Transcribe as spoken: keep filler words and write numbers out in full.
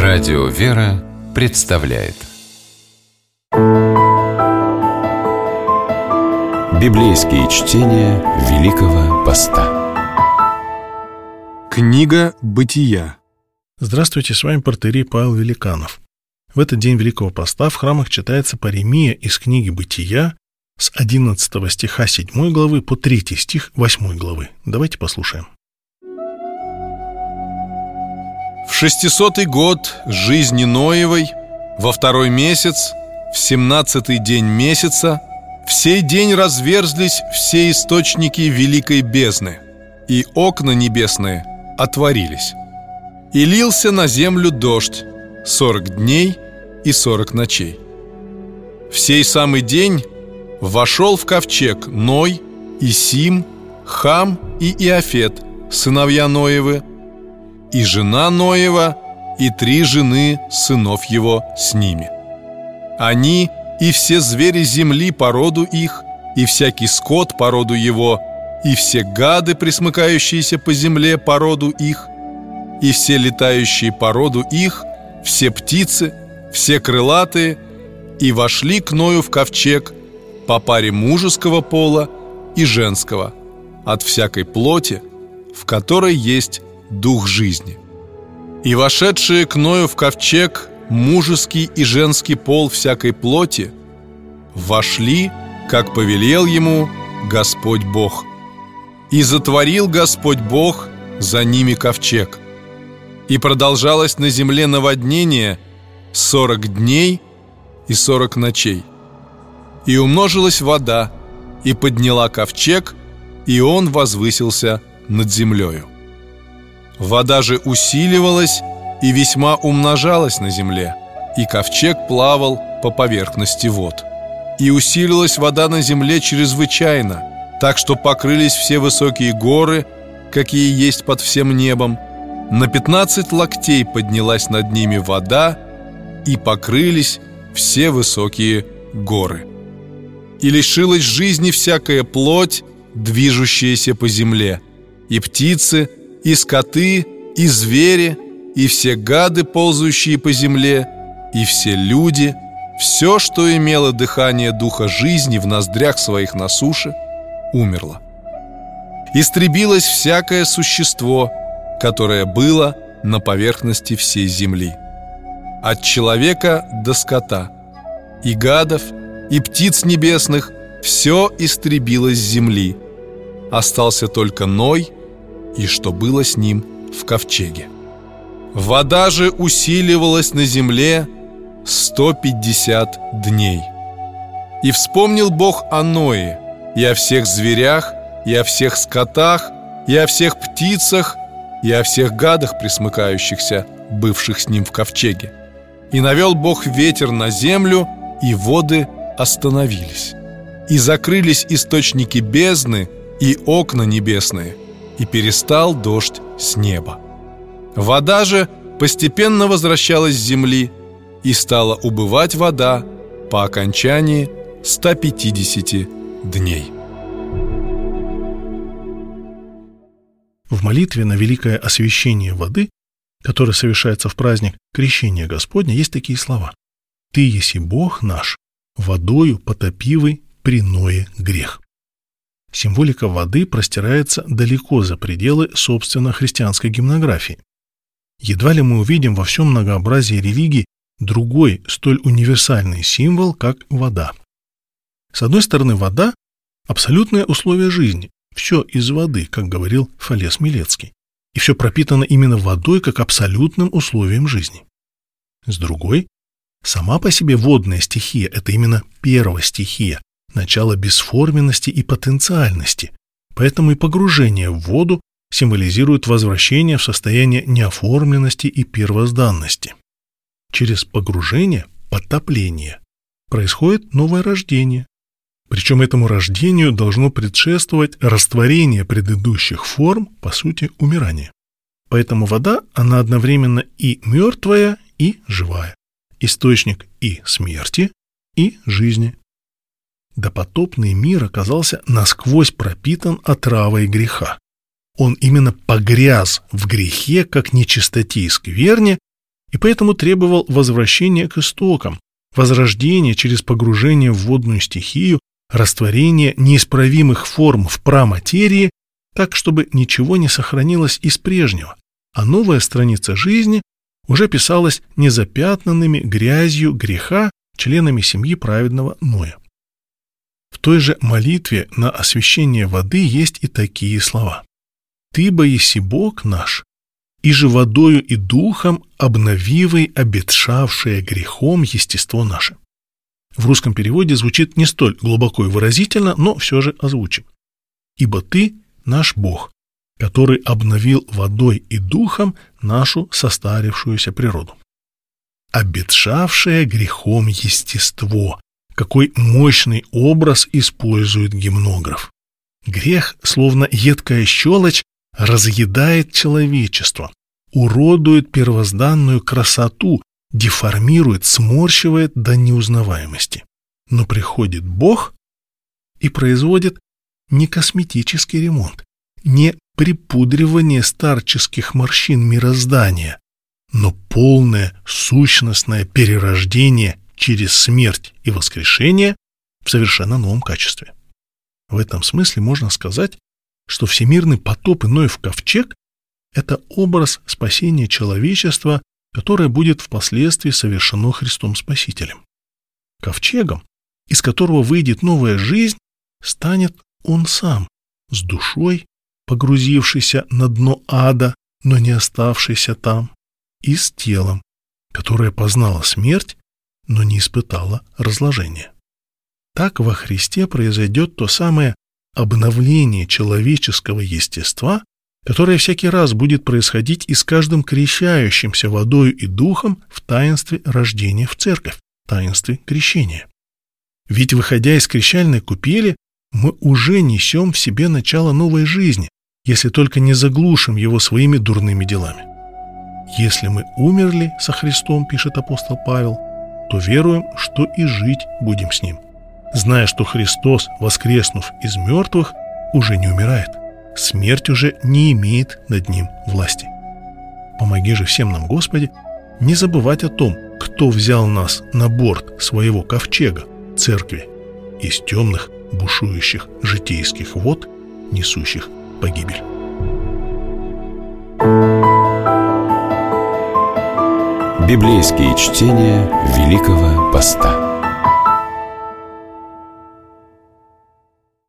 Радио «Вера» представляет Библейские чтения Великого Поста. Книга Бытия. Здравствуйте, с вами протоиерей Павел Великанов. В этот день Великого Поста в храмах читается паремия из книги Бытия с одиннадцатого стиха седьмой главы по третий стих восьмой главы. Давайте послушаем. В шестисотый год жизни Ноевой, во второй месяц, в семнадцатый день месяца, в сей день разверзлись все источники великой бездны, и окна небесные отворились. И лился на землю дождь сорок дней и сорок ночей. В сей самый день вошел в ковчег Ной, и Сим, Хам и Иафет, сыновья Ноевы, и жена Ноева, и три жены сынов его с ними. Они и все звери земли по роду их, и всякий скот по роду его, и все гады, пресмыкающиеся по земле по роду их, и все летающие по роду их, все птицы, все крылатые, и вошли к Ною в ковчег по паре мужеского пола и женского, от всякой плоти, в которой есть дух жизни. И вошедшие к Ною в ковчег мужеский и женский пол всякой плоти вошли, как повелел ему Господь Бог. И затворил Господь Бог за ними ковчег. И продолжалось на земле наводнение сорок дней и сорок ночей. И умножилась вода, и подняла ковчег, и он возвысился над землею. Вода же усиливалась и весьма умножалась на земле, и ковчег плавал по поверхности вод. И усилилась вода на земле чрезвычайно, так что покрылись все высокие горы, какие есть под всем небом. На пятнадцать локтей поднялась над ними вода, и покрылись все высокие горы. И лишилась жизни всякая плоть, движущаяся по земле, и птицы, и скоты, и звери, и все гады, ползающие по земле, и все люди, все, что имело дыхание духа жизни в ноздрях своих на суше, умерло. Истребилось всякое существо, которое было на поверхности всей земли, от человека до скота, и гадов, и птиц небесных, все истребилось с земли. Остался только Ной, и что было с ним в ковчеге. Вода же усиливалась на земле сто пятьдесят дней. И вспомнил Бог о Ное, и о всех зверях, и о всех скотах, и о всех птицах, и о всех гадах, пресмыкающихся, бывших с ним в ковчеге. И навел Бог ветер на землю, и воды остановились. И закрылись источники бездны и окна небесные, и перестал дождь с неба. Вода же постепенно возвращалась с земли, и стала убывать вода по окончании ста пятидесяти дней. В молитве на великое освящение воды, которое совершается в праздник Крещения Господня, есть такие слова: «Ты еси Бог наш, водою потопивый при Ное грех». Символика воды простирается далеко за пределы, собственно, христианской гимнографии. Едва ли мы увидим во всем многообразии религий другой столь универсальный символ, как вода. С одной стороны, вода – абсолютное условие жизни, все из воды, как говорил Фалес Милецкий, и все пропитано именно водой как абсолютным условием жизни. С другой, сама по себе водная стихия – это именно первая стихия, начало бесформенности и потенциальности, поэтому и погружение в воду символизирует возвращение в состояние неоформленности и первозданности. Через погружение, потопление, происходит новое рождение. Причем этому рождению должно предшествовать растворение предыдущих форм, по сути, умирание. Поэтому вода, она одновременно и мертвая, и живая, источник и смерти, и жизни. Допотопный мир оказался насквозь пропитан отравой греха. Он именно погряз в грехе, как нечистоте и скверне, и поэтому требовал возвращения к истокам, возрождения через погружение в водную стихию, растворение неисправимых форм в праматерии, так, чтобы ничего не сохранилось из прежнего, а новая страница жизни уже писалась незапятнанными грязью греха членами семьи праведного Ноя. В той же молитве на освящение воды есть и такие слова: «Ты, бо еси Бог наш, и же водою и духом обновивай обетшавшее грехом естество наше». В русском переводе звучит не столь глубоко и выразительно, но все же озвучим: «Ибо ты наш Бог, который обновил водой и духом нашу состарившуюся природу». Обетшавшее грехом естество. Какой мощный образ использует гимнограф. Грех, словно едкая щелочь, разъедает человечество, уродует первозданную красоту, деформирует, сморщивает до неузнаваемости. Но приходит Бог и производит не косметический ремонт, не припудривание старческих морщин мироздания, но полное сущностное перерождение через смерть и воскрешение в совершенно новом качестве. В этом смысле можно сказать, что всемирный потоп и Ноев ковчег – это образ спасения человечества, которое будет впоследствии совершено Христом Спасителем. Ковчегом, из которого выйдет новая жизнь, станет Он сам, с душой, погрузившейся на дно ада, но не оставшейся там, и с телом, которое познало смерть, но не испытала разложения. Так во Христе произойдет то самое обновление человеческого естества, которое всякий раз будет происходить и с каждым крещающимся водою и духом в таинстве рождения в церковь, таинстве крещения. Ведь, выходя из крещальной купели, мы уже несем в себе начало новой жизни, если только не заглушим его своими дурными делами. Если мы умерли со Христом, пишет апостол Павел, то веруем, что и жить будем с Ним, зная, что Христос, воскреснув из мертвых, уже не умирает, смерть уже не имеет над Ним власти. Помоги же всем нам, Господи, не забывать о том, кто взял нас на борт своего ковчега, церкви, из темных, бушующих житейских вод, несущих погибель. Библейские чтения Великого Поста.